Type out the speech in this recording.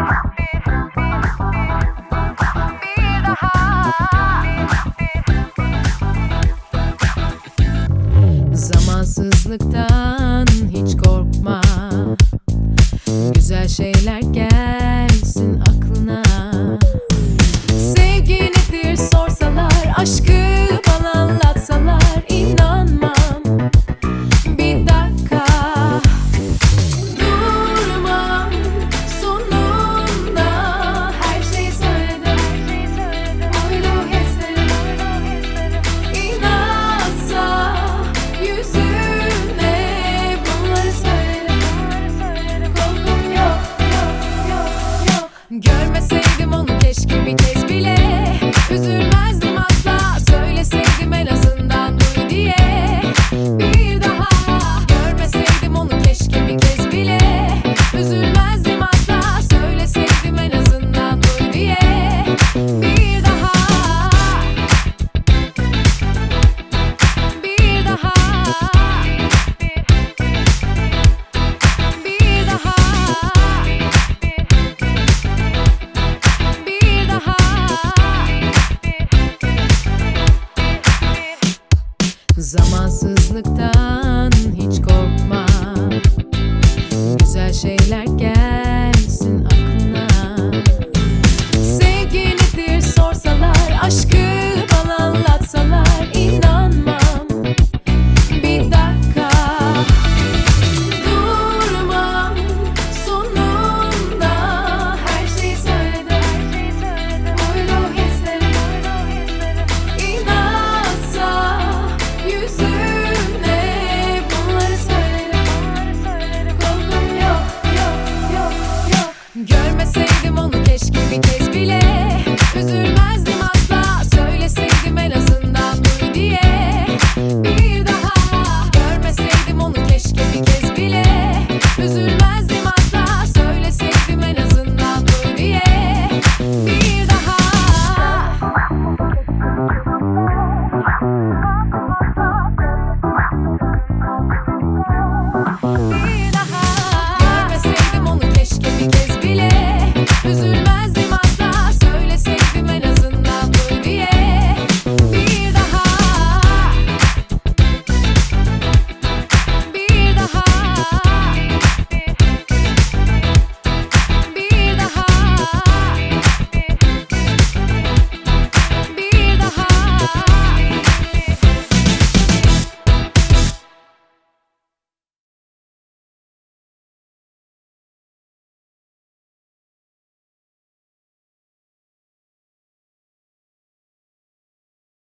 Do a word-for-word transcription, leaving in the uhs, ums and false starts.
Zamansızlıktan hiç korkma, güzel şeyler gelsin aklına. Sevgi nedir sorsalar, aşkı bana anlatsalar inanmam. Bir dakika durmam, sonunda her şeyi söyledim. Uydu hislerim, inatsa yüzüne bunları söylerim. Korkum yok, yok, yok, yok. Görmeseydim onu keşke bir kez bile, üzülmezdim asla. Söyleseydim en azından duy diye. Bir daha görmeseydim onu keşke bir kez bile, üzülmezdim asla. Söyleseydim en azından duy diye. Bir daha, bir daha, bir daha, bir daha. Zamansızlıktan hiç korkma, güzel şeyler gelsin aklına. Sevgi nedir sorsalar, aşkı bana anlatsalar inanmam. Bir dakika durmam, sonunda her şeyi söyledim. Uydu hislerim, inatsa yüzüne bunları söylerim. Korkum yok, yok, yok, yok. Görmeseydim